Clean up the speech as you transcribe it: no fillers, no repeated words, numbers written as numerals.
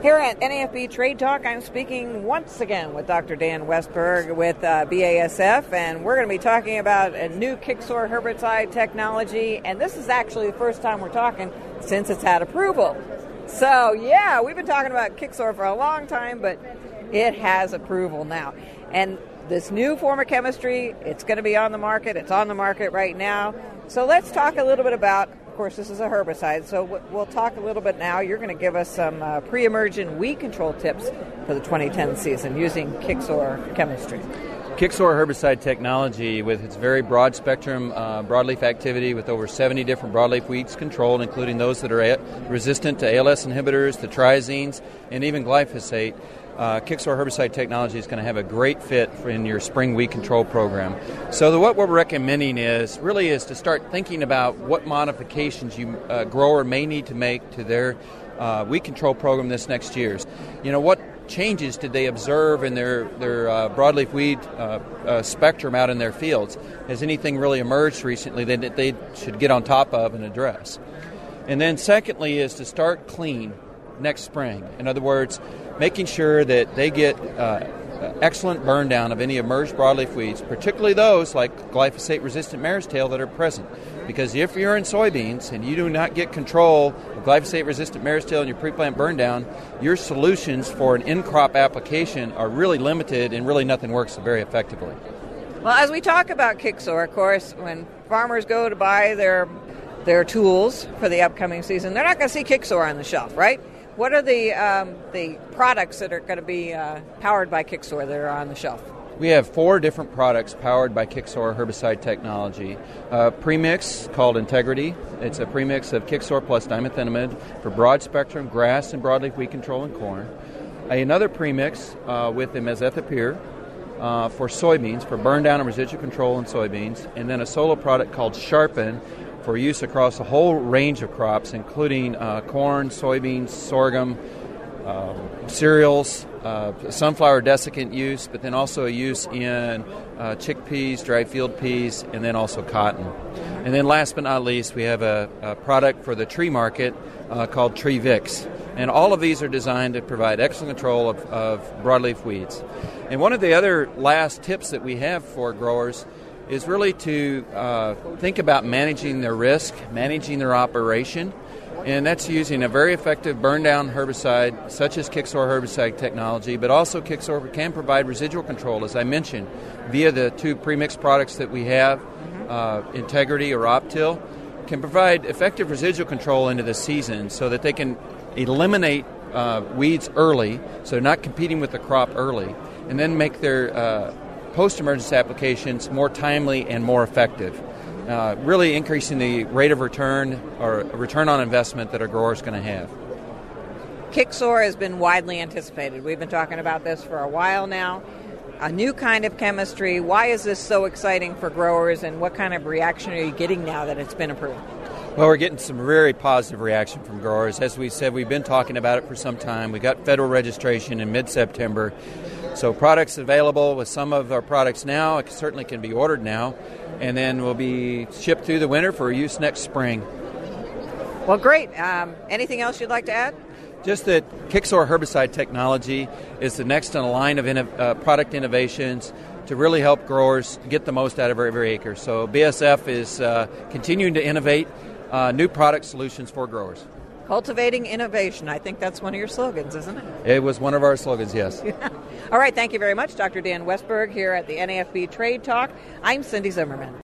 Here at NAFB Trade Talk, I'm speaking once again with Dr. Dan Westberg with BASF, and we're going to be talking about a new Kixor herbicide technology, and this is actually the first time we're talking since it's had approval. So, yeah, we've been talking about Kixor for a long time, but it has approval now. And this new form of chemistry, it's going to be on the market. It's on the market right now. So let's talk a little bit about, of course, this is a herbicide, so we'll talk a little bit now. You're going to give us some pre-emergent weed control tips for the 2010 season using Kixor chemistry. Kixor herbicide technology, with its very broad spectrum broadleaf activity with over 70 different broadleaf weeds controlled, including those that are resistant to ALS inhibitors, the triazines, and even glyphosate, Kixor herbicide technology is going to have a great fit in your spring weed control program. So what we're recommending is to start thinking about what modifications you grower may need to make to their weed control program this next year. You know, what changes did they observe in their broadleaf weed spectrum out in their fields? Has anything really emerged recently that they should get on top of and address? And then secondly is to start clean next spring. In other words, making sure that they get excellent burn down of any emerged broadleaf weeds, particularly those like glyphosate-resistant mare's tail that are present. Because if you're in soybeans and you do not get control of glyphosate-resistant mare's tail in your pre-plant burn down, your solutions for an in-crop application are really limited and really nothing works very effectively. Well, as we talk about Kixor, of course, when farmers go to buy their tools for the upcoming season, they're not going to see Kixor on the shelf, right? What are the products that are going to be powered by Kixor that are on the shelf? We have 4 different products powered by Kixor herbicide technology. Premix called Integrity. It's a premix of Kixor plus dimethenamide for broad spectrum grass and broadleaf weed control in corn. Another premix with imazethapyr for soybeans, for burn down and residual control in soybeans. And then a solo product called Sharpen for use across a whole range of crops, including corn, soybeans, sorghum, cereals, sunflower desiccant use, but then also a use in chickpeas, dry field peas, and then also cotton. And then last but not least, we have a product for the tree market called Tree Vix. And all of these are designed to provide excellent control of broadleaf weeds. And one of the other last tips that we have for growers is really to think about managing their risk, managing their operation, and that's using a very effective burn-down herbicide such as Kixor herbicide technology, but also Kixor can provide residual control, as I mentioned, via the 2 premix products that we have, Integrity or Optil, can provide effective residual control into the season so that they can eliminate weeds early, so they're not competing with the crop early, and then make their post-emergence applications more timely and more effective, really increasing the rate of return or return on investment that a grower is going to have. Kixor has been widely anticipated. We've been talking about this for a while now. A new kind of chemistry. Why is this so exciting for growers, and what kind of reaction are you getting now that it's been approved? Well, we're getting some very positive reaction from growers. As we said, we've been talking about it for some time. We got federal registration in mid-September. So products available with some of our products now. It certainly can be ordered now. And then will be shipped through the winter for use next spring. Well, great. Anything else you'd like to add? Just that Kixor herbicide technology is the next in a line of product innovations to really help growers get the most out of every acre. So BASF is continuing to innovate new product solutions for growers. Cultivating innovation. I think that's one of your slogans, isn't it? It was one of our slogans, yes. All right, thank you very much, Dr. Dan Westberg, here at the NAFB Trade Talk. I'm Cindy Zimmerman.